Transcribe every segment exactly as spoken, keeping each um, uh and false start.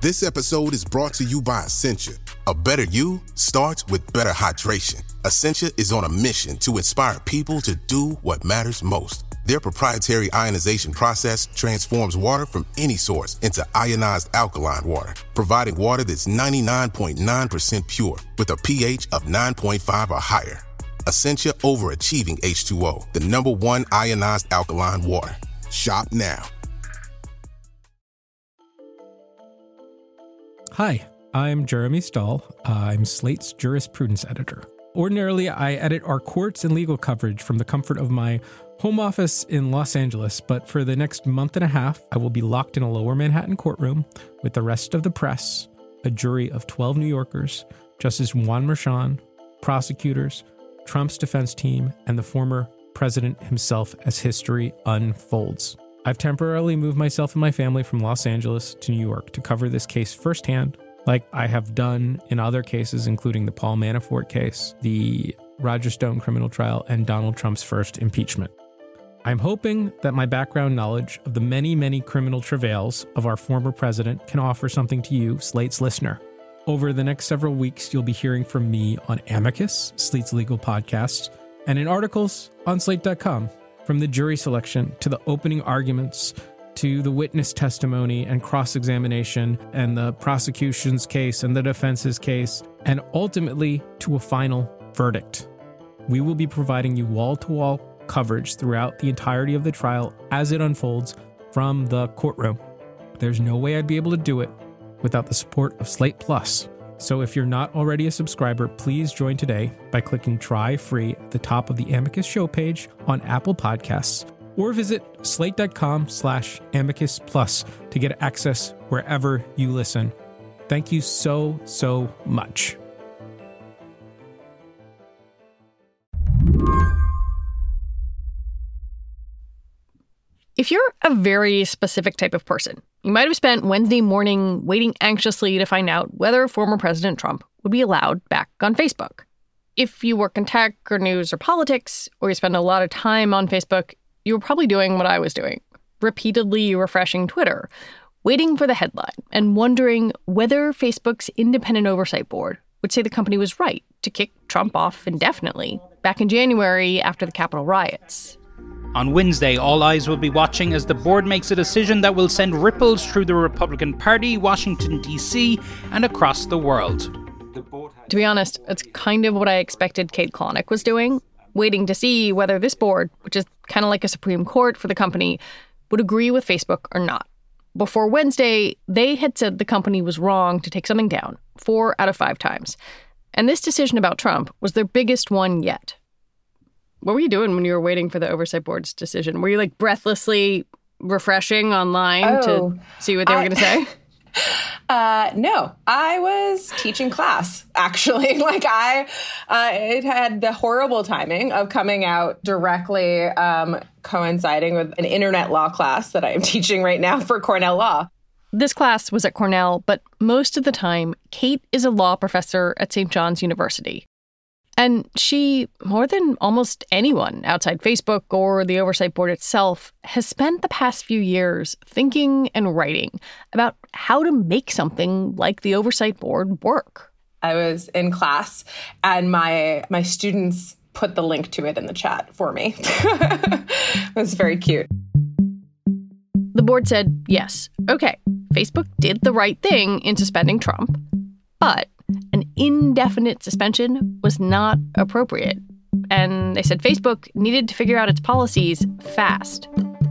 This episode is brought to you by Essentia. A better you starts with better hydration. Essentia is on a mission to inspire people to do what matters most. Their proprietary ionization process transforms water from any source into ionized alkaline water, providing water that's ninety-nine point nine percent pure with a pH of nine point five or higher. Essentia Overachieving H two O, the number one ionized alkaline water. Shop now. Hi, I'm Jeremy Stahl. I'm Slate's jurisprudence editor. Ordinarily, I edit our courts and legal coverage from the comfort of my home office in Los Angeles, but for the next month and a half, I will be locked in a lower Manhattan courtroom with the rest of the press, a jury of twelve New Yorkers, Justice Juan Merchan, prosecutors, Trump's defense team, and the former president himself as history unfolds. I've temporarily moved myself and my family from Los Angeles to New York to cover this case firsthand, like I have done in other cases, including the Paul Manafort case, the Roger Stone criminal trial, and Donald Trump's first impeachment. I'm hoping that my background knowledge of the many, many criminal travails of our former president can offer something to you, Slate's listener. Over the next several weeks, you'll be hearing from me on Amicus, Slate's legal podcast, and in articles on slate dot com. From the jury selection to the opening arguments to the witness testimony and cross-examination and the prosecution's case and the defense's case, and ultimately to a final verdict. We will be providing you wall-to-wall coverage throughout the entirety of the trial as it unfolds from the courtroom. There's no way I'd be able to do it without the support of Slate Plus. So if you're not already a subscriber, please join today by clicking try free at the top of the Amicus show page on Apple Podcasts, or visit slate.com slash amicus plus to get access wherever you listen. Thank you so, so much. If you're a very specific type of person, you might have spent Wednesday morning waiting anxiously to find out whether former President Trump would be allowed back on Facebook. If you work in tech or news or politics, or you spend a lot of time on Facebook, you were probably doing what I was doing, repeatedly refreshing Twitter, waiting for the headline and wondering whether Facebook's independent oversight board would say the company was right to kick Trump off indefinitely back in January after the Capitol riots. On Wednesday, all eyes will be watching as the board makes a decision that will send ripples through the Republican Party, Washington, D C, and across the world. To be honest, it's kind of what I expected Kate Klonick was doing, waiting to see whether this board, which is kind of like a Supreme Court for the company, would agree with Facebook or not. Before Wednesday, they had said the company was wrong to take something down four out of five times. And this decision about Trump was their biggest one yet. What were you doing when you were waiting for the Oversight Board's decision? Were you like breathlessly refreshing online oh, to see what they I, were going to say? Uh, no, I was teaching class, actually. Like I, uh, it had the horrible timing of coming out directly um, coinciding with an internet law class that I am teaching right now for Cornell Law. This class was at Cornell, but most of the time, Kate is a law professor at Saint John's University. And she, more than almost anyone outside Facebook or the Oversight Board itself, has spent the past few years thinking and writing about how to make something like the Oversight Board work. I was in class and my my students put the link to it in the chat for me. It was very cute. The board said, yes, okay, Facebook did the right thing in suspending Trump, but an indefinite suspension was not appropriate. And they said Facebook needed to figure out its policies fast.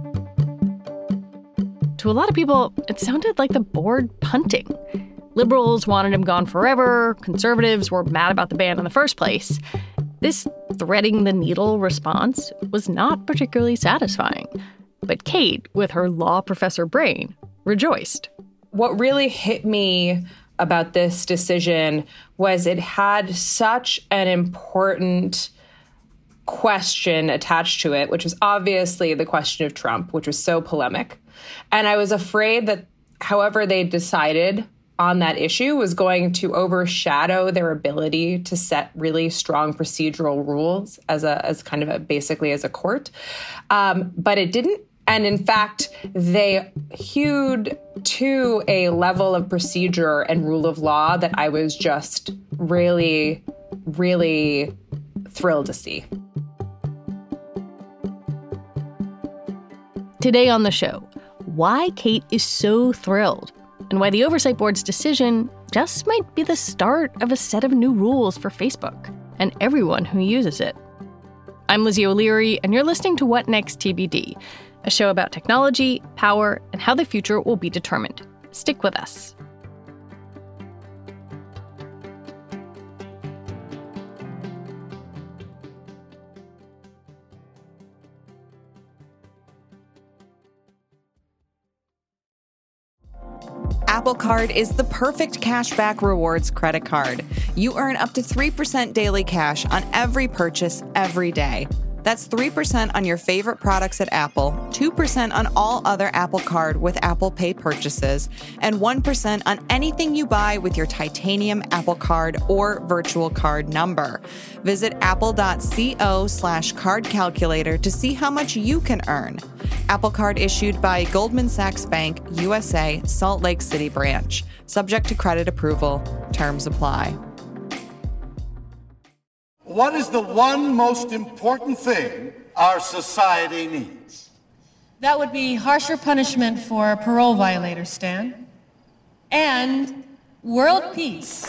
To a lot of people, it sounded like the board punting. Liberals wanted him gone forever. Conservatives were mad about the ban in the first place. This threading the needle response was not particularly satisfying. But Kate, with her law professor brain, rejoiced. What really hit me about this decision was it had such an important question attached to it, which was obviously the question of Trump, which was so polemic. And I was afraid that however they decided on that issue was going to overshadow their ability to set really strong procedural rules as a as kind of a basically as a court. Um, but it didn't And in fact, they hewed to a level of procedure and rule of law that I was just really, really thrilled to see. Today on the show, why Kate is so thrilled and why the Oversight Board's decision just might be the start of a set of new rules for Facebook and everyone who uses it. I'm Lizzie O'Leary, and you're listening to What Next T B D, a show about technology, power, and how the future will be determined. Stick with us. Apple Card is the perfect cashback rewards credit card. You earn up to three percent daily cash on every purchase every day. That's three percent on your favorite products at Apple, two percent on all other Apple Card with Apple Pay purchases, and one percent on anything you buy with your titanium Apple Card or virtual card number. Visit apple.co slash card calculator to see how much you can earn. Apple Card issued by Goldman Sachs Bank, U S A, Salt Lake City branch. Subject to credit approval. Terms apply. What is the one most important thing our society needs? That would be harsher punishment for parole violators, Stan. And world peace.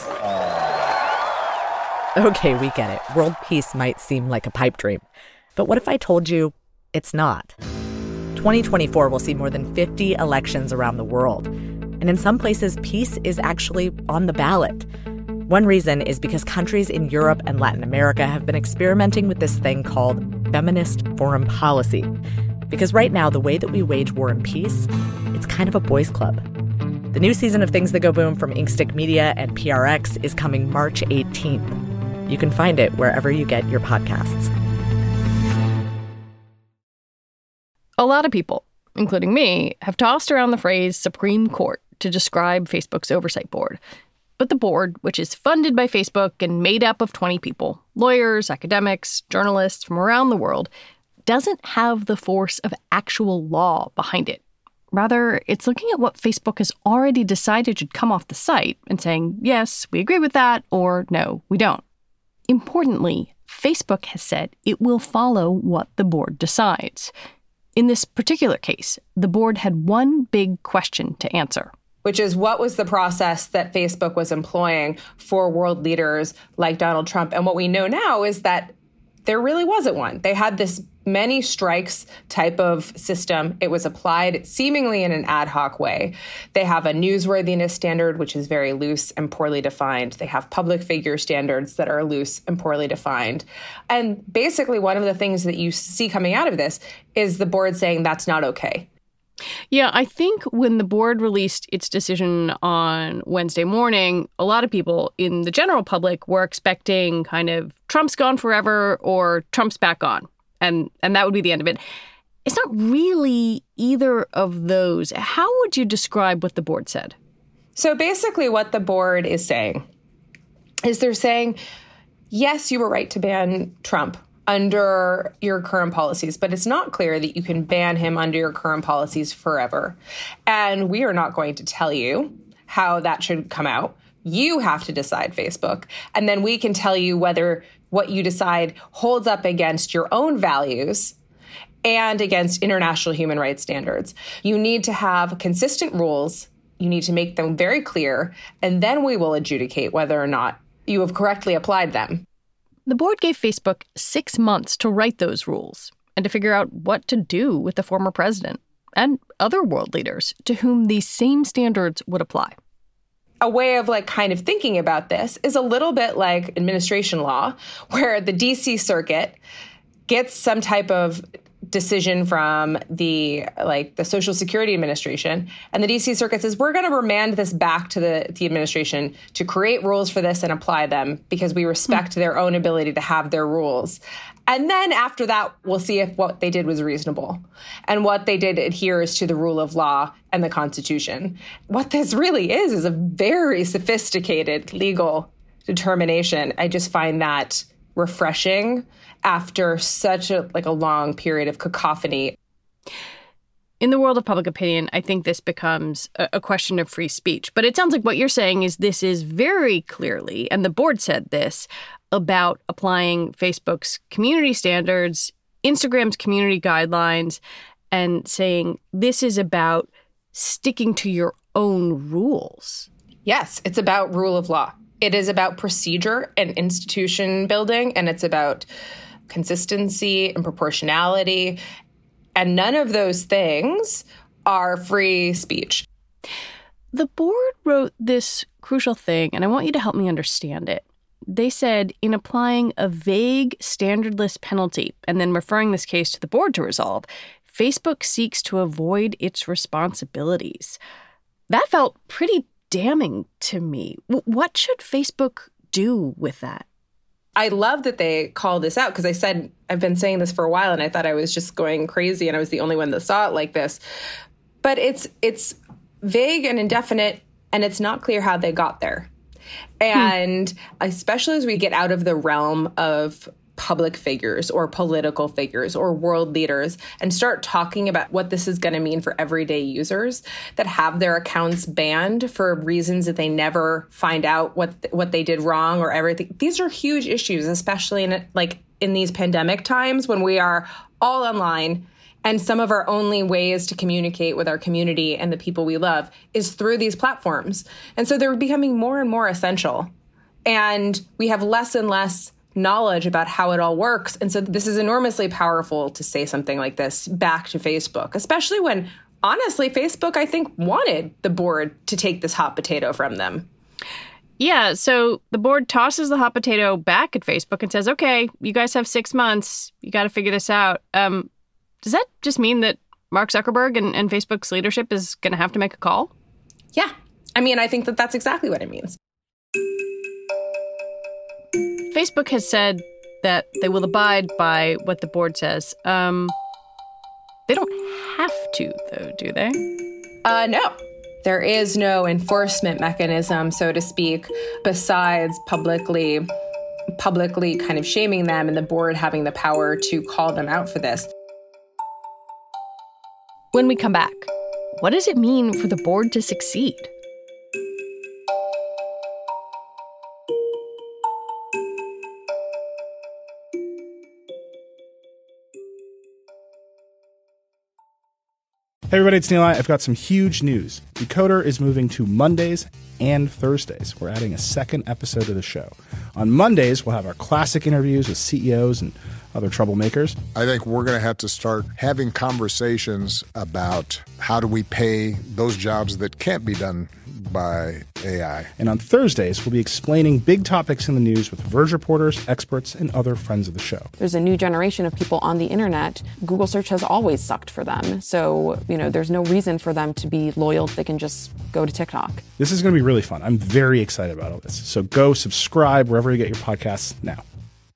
Okay, we get it. World peace might seem like a pipe dream. But what if I told you it's not? twenty twenty-four will see more than fifty elections around the world. And in some places, peace is actually on the ballot. One reason is because countries in Europe and Latin America have been experimenting with this thing called feminist foreign policy. Because right now, the way that we wage war and peace, it's kind of a boys' club. The new season of Things That Go Boom from Inkstick Media and P R X is coming March eighteenth. You can find it wherever you get your podcasts. A lot of people, including me, have tossed around the phrase Supreme Court to describe Facebook's oversight board. But the board, which is funded by Facebook and made up of twenty people, lawyers, academics, journalists from around the world, doesn't have the force of actual law behind it. Rather, it's looking at what Facebook has already decided should come off the site and saying, yes, we agree with that, or no, we don't. Importantly, Facebook has said it will follow what the board decides. In this particular case, the board had one big question to answer, which is what was the process that Facebook was employing for world leaders like Donald Trump? And what we know now is that there really wasn't one. They had this many strikes type of system. It was applied seemingly in an ad hoc way. They have a newsworthiness standard, which is very loose and poorly defined. They have public figure standards that are loose and poorly defined. And basically, one of the things that you see coming out of this is the board saying that's not okay. Yeah, I think when the board released its decision on Wednesday morning, a lot of people in the general public were expecting kind of Trump's gone forever or Trump's back on. And and that would be the end of it. It's not really either of those. How would you describe what the board said? So basically what the board is saying is they're saying, yes, you were right to ban Trump under your current policies, but it's not clear that you can ban him under your current policies forever. And we are not going to tell you how that should come out. You have to decide, Facebook. And then we can tell you whether what you decide holds up against your own values and against international human rights standards. You need to have consistent rules. You need to make them very clear, and then we will adjudicate whether or not you have correctly applied them. The board gave Facebook six months to write those rules and to figure out what to do with the former president and other world leaders to whom these same standards would apply. A way of like kind of thinking about this is a little bit like administration law, where the D C Circuit gets some type of decision from the like the Social Security Administration, and the D C Circuit says, we're going to remand this back to the, the administration to create rules for this and apply them because we respect mm. their own ability to have their rules. And then after that, we'll see if what they did was reasonable and what they did adheres to the rule of law and the Constitution. What this really is is a very sophisticated legal determination. I just find that refreshing after such a like a long period of cacophony. in the world of public opinion, I think this becomes a, a question of free speech. But it sounds like what you're saying is this is very clearly, and the board said this, about applying Facebook's community standards, Instagram's community guidelines, and saying this is about sticking to your own rules. Yes, it's about rule of law. It is about procedure and institution building, and it's about consistency and proportionality. And none of those things are free speech. The board wrote this crucial thing, and I want you to help me understand it. They said in applying a vague, standardless penalty and then referring this case to the board to resolve, Facebook seeks to avoid its responsibilities. That felt pretty damning to me. W- what should Facebook do with that? I love that they called this out because I said, I've been saying this for a while and I thought I was just going crazy and I was the only one that saw it like this. But it's it's vague and indefinite, and it's not clear how they got there. And hmm. especially as we get out of the realm of public figures or political figures or world leaders and start talking about what this is going to mean for everyday users that have their accounts banned for reasons that they never find out what what they did wrong or everything. These are huge issues, especially in like in these pandemic times when we are all online and some of our only ways to communicate with our community and the people we love is through these platforms. And so they're becoming more and more essential. And we have less and less knowledge about how it all works. And so this is enormously powerful to say something like this back to Facebook, especially when, honestly, Facebook, I think, wanted the board to take this hot potato from them. Yeah, so the board tosses the hot potato back at Facebook and says, okay, you guys have six months. You got to figure this out. Um, does that just mean that Mark Zuckerberg and, and Facebook's leadership is going to have to make a call? Yeah. I mean, I think that that's exactly what it means. Facebook has said that they will abide by what the board says. Um, they don't have to, though, do they? Uh, no. There is no enforcement mechanism, so to speak, besides publicly, publicly kind of shaming them and the board having the power to call them out for this. When we come back, what does it mean for the board to succeed? Hey everybody, it's Neil. I've got some huge news. Decoder is moving to Mondays and Thursdays. We're adding a second episode to the show. On Mondays, we'll have our classic interviews with C E Os and other troublemakers. I think we're going to have to start having conversations about how do we pay those jobs that can't be done by A I. And on Thursdays, we'll be explaining big topics in the news with Verge reporters, experts, and other friends of the show. There's a new generation of people on the internet. Google search has always sucked for them. So, you know, there's no reason for them to be loyal. They can just go to TikTok. This is going to be really fun. I'm very excited about all this. So go subscribe wherever you get your podcasts now.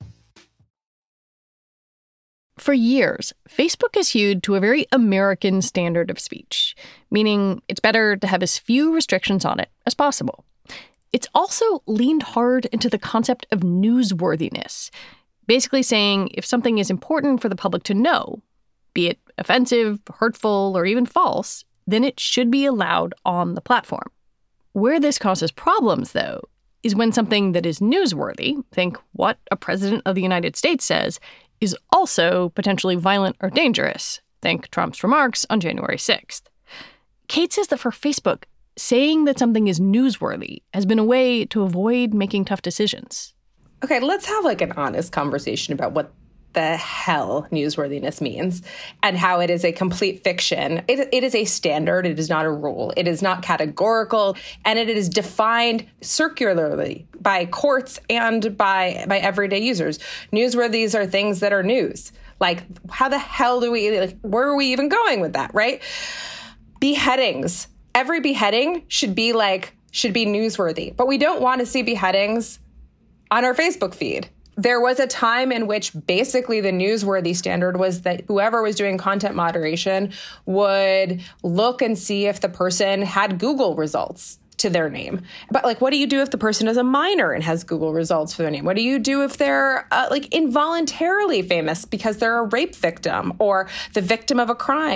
For years, Facebook has hewed to a very American standard of speech, meaning it's better to have as few restrictions on it as possible. It's also leaned hard into the concept of newsworthiness, basically saying if something is important for the public to know, be it offensive, hurtful, or even false, then it should be allowed on the platform. Where this causes problems, though, is when something that is newsworthy, think what a president of the United States says, is also potentially violent or dangerous. Think Trump's remarks on January sixth. Kate says that for Facebook, saying that something is newsworthy has been a way to avoid making tough decisions. Okay, let's have like an honest conversation about what the hell newsworthiness means and how it is a complete fiction. It, it is a standard. It is not a rule. It is not categorical, and it is defined circularly by courts and by, by everyday users. Newsworthies are things that are news. Like, how the hell do we, like, where are we even going with that, right? Beheadings. Every beheading should be like, should be newsworthy, but we don't want to see beheadings on our Facebook feed. There was a time in which basically the newsworthy standard was that whoever was doing content moderation would look and see if the person had Google results to their name. But like, what do you do if the person is a minor and has Google results for their name? What do you do if they're uh, like involuntarily famous because they're a rape victim or the victim of a crime?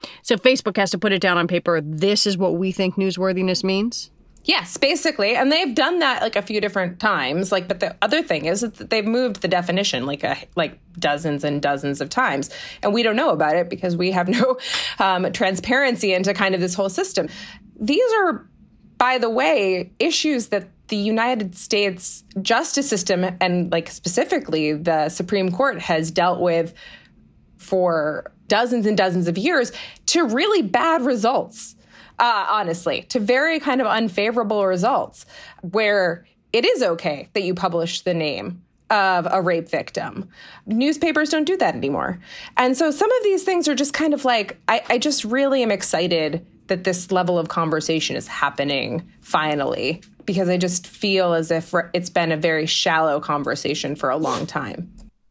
So Facebook has to put it down on paper. This is what we think newsworthiness means? Yes, basically. And they've done that like a few different times. Like, but the other thing is that they've moved the definition like a, like dozens and dozens of times. And we don't know about it because we have no um, transparency into kind of this whole system. These are, by the way, issues that the United States justice system and like specifically the Supreme Court has dealt with for dozens and dozens of years to really bad results. Uh, honestly, to very kind of unfavorable results where it is okay that you publish the name of a rape victim. Newspapers don't do that anymore. And so some of these things are just kind of like, I, I just really am excited that this level of conversation is happening finally, because I just feel as if it's been a very shallow conversation for a long time.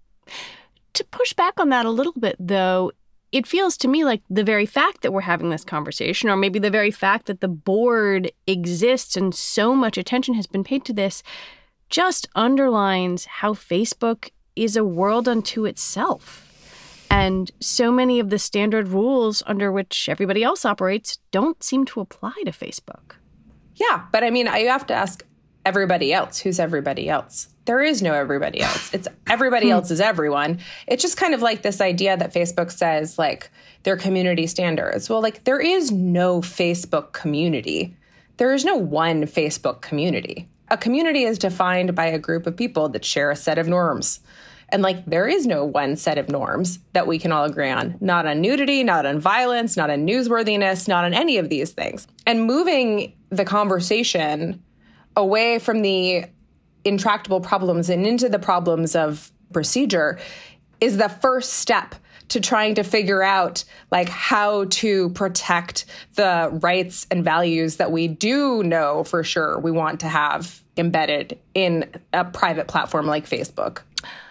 To push back on that a little bit, though, it feels to me like the very fact that we're having this conversation, or maybe the very fact that the board exists and so much attention has been paid to this, just underlines how Facebook is a world unto itself. And so many of the standard rules under which everybody else operates don't seem to apply to Facebook. Yeah, but I mean, you have to ask everybody else. Who's everybody else? There is no everybody else. It's everybody else is everyone. It's just kind of like this idea that Facebook says, like, their community standards. Well, like, there is no Facebook community. There is no one Facebook community. A community is defined by a group of people that share a set of norms. And, like, there is no one set of norms that we can all agree on. Not on nudity, not on violence, not on newsworthiness, not on any of these things. And moving the conversation away from the intractable problems and into the problems of procedure is the first step to trying to figure out like how to protect the rights and values that we do know for sure we want to have embedded in a private platform like Facebook.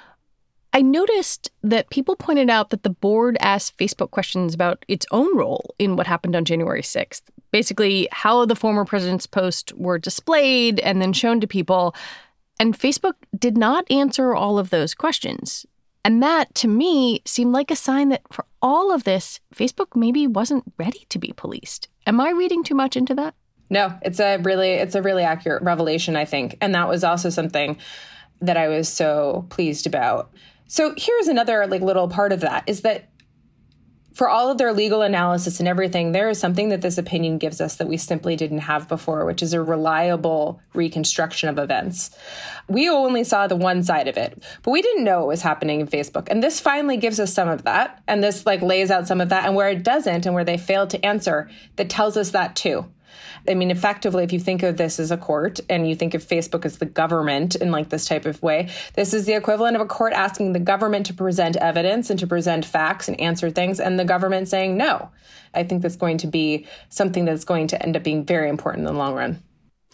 I noticed that people pointed out that the board asked Facebook questions about its own role in what happened on January sixth. Basically, how the former president's posts were displayed and then shown to people. And Facebook did not answer all of those questions. And that, to me, seemed like a sign that for all of this, Facebook maybe wasn't ready to be policed. Am I reading too much into that? No, it's a really, it's a really accurate revelation, I think. And that was also something that I was so pleased about. So here's another like little part of that is that for all of their legal analysis and everything, there is something that this opinion gives us that we simply didn't have before, which is a reliable reconstruction of events. We only saw the one side of it, but we didn't know what was happening in Facebook. And this finally gives us some of that. And this like lays out some of that. And where it doesn't and where they failed to answer, that tells us that too. I mean, effectively, if you think of this as a court and you think of Facebook as the government in like this type of way, this is the equivalent of a court asking the government to present evidence and to present facts and answer things, and the government saying no. I think that's going to be something that's going to end up being very important in the long run.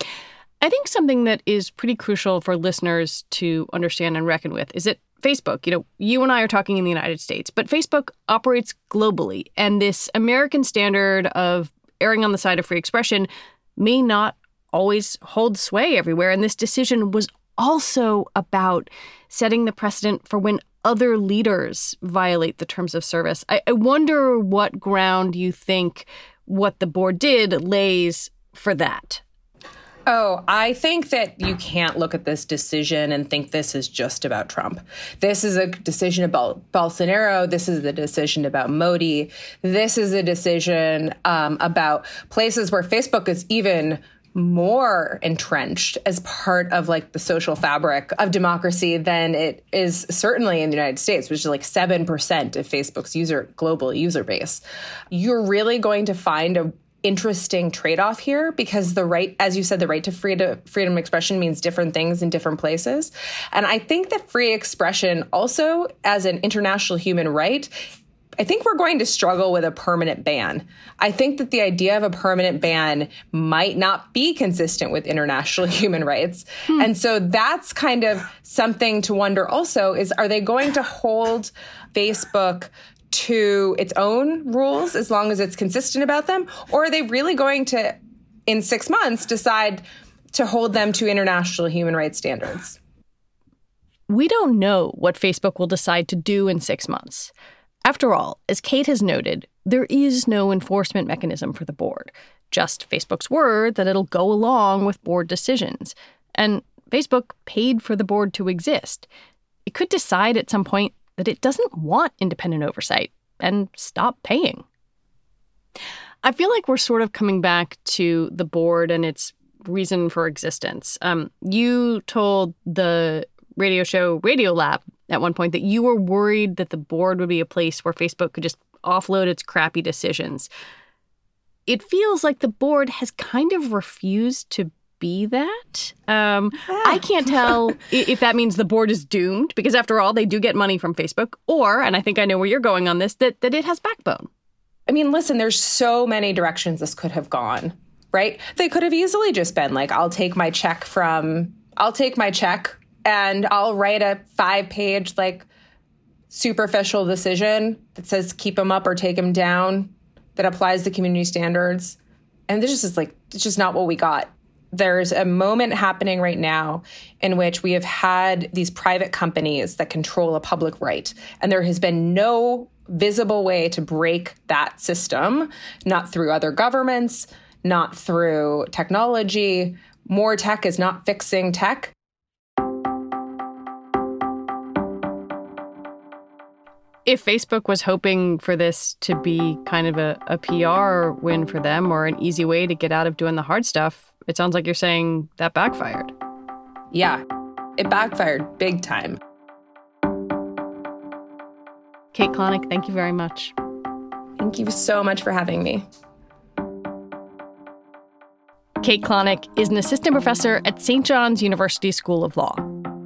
I think something that is pretty crucial for listeners to understand and reckon with is that Facebook, you know, you and I are talking in the United States, but Facebook operates globally, and this American standard of erring on the side of free expression may not always hold sway everywhere. And this decision was also about setting the precedent for when other leaders violate the terms of service. I, I wonder what ground you think what the board did lays for that. Oh, I think that you can't look at this decision and think this is just about Trump. This is a decision about Bolsonaro. This is a decision about Modi. This is a decision um, about places where Facebook is even more entrenched as part of like the social fabric of democracy than it is certainly in the United States, which is like seven percent of Facebook's user global user base. You're really going to find a interesting trade-off here because the right, as you said, the right to freedom, freedom of expression means different things in different places. And I think that free expression also as an international human right, I think we're going to struggle with a permanent ban. I think that the idea of a permanent ban might not be consistent with international human rights. Hmm. And so that's kind of something to wonder also is, are they going to hold Facebook to its own rules as long as it's consistent about them? Or are they really going to, in six months, decide to hold them to international human rights standards? We don't know what Facebook will decide to do in six months. After all, as Kate has noted, there is no enforcement mechanism for the board, just Facebook's word that it'll go along with board decisions. And Facebook paid for the board to exist. It could decide at some point that it doesn't want independent oversight and stop paying. I feel like we're sort of coming back to the board and its reason for existence. Um, you told the radio show Radiolab at one point that you were worried that the board would be a place where Facebook could just offload its crappy decisions. It feels like the board has kind of refused to be that. Um, yeah. I can't tell if that means the board is doomed, because after all, they do get money from Facebook, or, and I think I know where you're going on this, that, that it has backbone. I mean, listen, there's so many directions this could have gone, right? They could have easily just been like, I'll take my check from, I'll take my check and I'll write a five page, like, superficial decision that says keep them up or take them down, that applies the community standards. And this is just like, it's just not what we got. There's a moment happening right now in which we have had these private companies that control a public right. And there has been no visible way to break that system, not through other governments, not through technology. More tech is not fixing tech. If Facebook was hoping for this to be kind of a, a P R win for them or an easy way to get out of doing the hard stuff, it sounds like you're saying that backfired. Yeah, it backfired big time. Kate Klonick, thank you very much. Thank you so much for having me. Kate Klonick is an assistant professor at Saint John's University School of Law.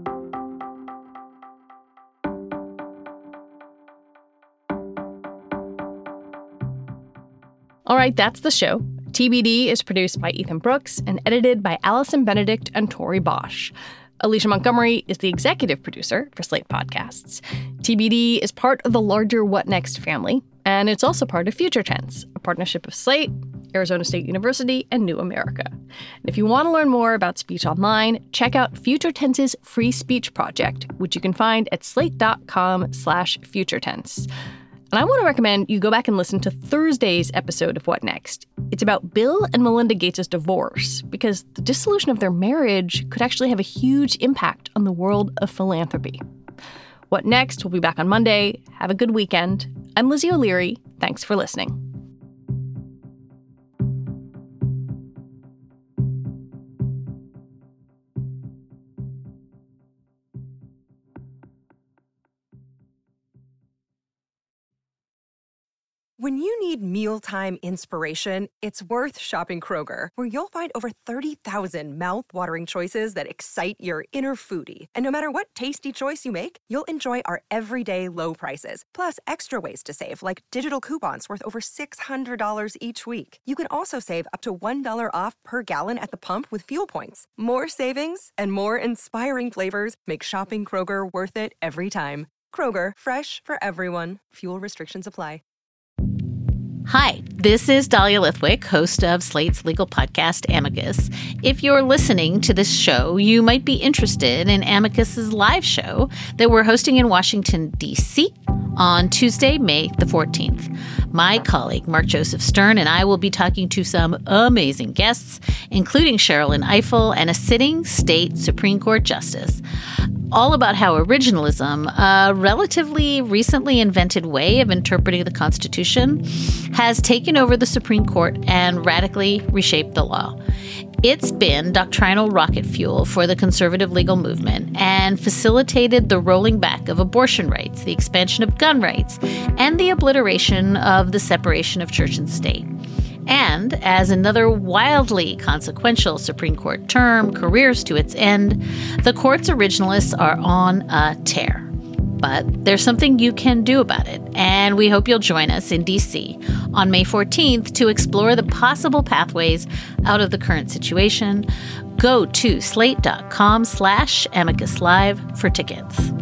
All right, that's the show. T B D is produced by Ethan Brooks and edited by Allison Benedict and Tori Bosch. Alicia Montgomery is the executive producer for Slate Podcasts. T B D is part of the larger What Next family, and it's also part of Future Tense, a partnership of Slate, Arizona State University, and New America. And if you want to learn more about speech online, check out Future Tense's Free Speech Project, which you can find at slate.com slash futuretense. And I want to recommend you go back and listen to Thursday's episode of What Next. It's about Bill and Melinda Gates' divorce, because the dissolution of their marriage could actually have a huge impact on the world of philanthropy. What Next will be back on Monday. Have a good weekend. I'm Lizzie O'Leary. Thanks for listening. When you need mealtime inspiration, it's worth shopping Kroger, where you'll find over thirty thousand mouth-watering choices that excite your inner foodie. And no matter what tasty choice you make, you'll enjoy our everyday low prices, plus extra ways to save, like digital coupons worth over six hundred dollars each week. You can also save up to one dollar off per gallon at the pump with fuel points. More savings and more inspiring flavors make shopping Kroger worth it every time. Kroger, fresh for everyone. Fuel restrictions apply. Hi, this is Dahlia Lithwick, host of Slate's legal podcast, Amicus. If you're listening to this show, you might be interested in Amicus's live show that we're hosting in Washington, D C on Tuesday, May the fourteenth. My colleague, Mark Joseph Stern, and I will be talking to some amazing guests, including Sherrilyn Ifill and a sitting state Supreme Court justice, all about how originalism, a relatively recently invented way of interpreting the Constitution, has taken over the Supreme Court and radically reshaped the law. It's been doctrinal rocket fuel for the conservative legal movement and facilitated the rolling back of abortion rights, the expansion of gun rights, and the obliteration of the separation of church and state. And as another wildly consequential Supreme Court term careers to its end, the court's originalists are on a tear. But there's something you can do about it, and we hope you'll join us in D C on May fourteenth to explore the possible pathways out of the current situation. Go to slate.com slash amicus live for tickets.